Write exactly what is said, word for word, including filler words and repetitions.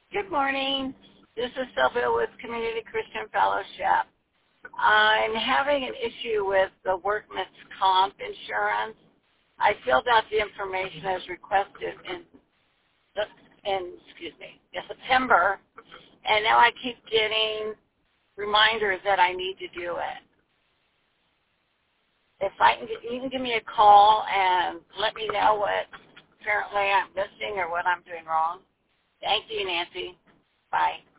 Good morning. This is Sylvia with Community Christian Fellowship. I'm having an issue with the workman's comp insurance. I filled out the information as requested in, in excuse me, in September, and now I keep getting reminders that I need to do it. If I can get, you can give me a call and let me know what apparently I'm missing or what I'm doing wrong. Thank you, Nancy. Bye.